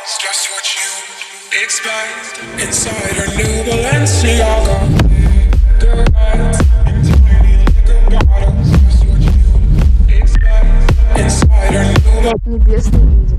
It's just what you expect inside her new Balenciaga. The rides in tiny liquor bottles. Just what you expect inside her new Небесный видео.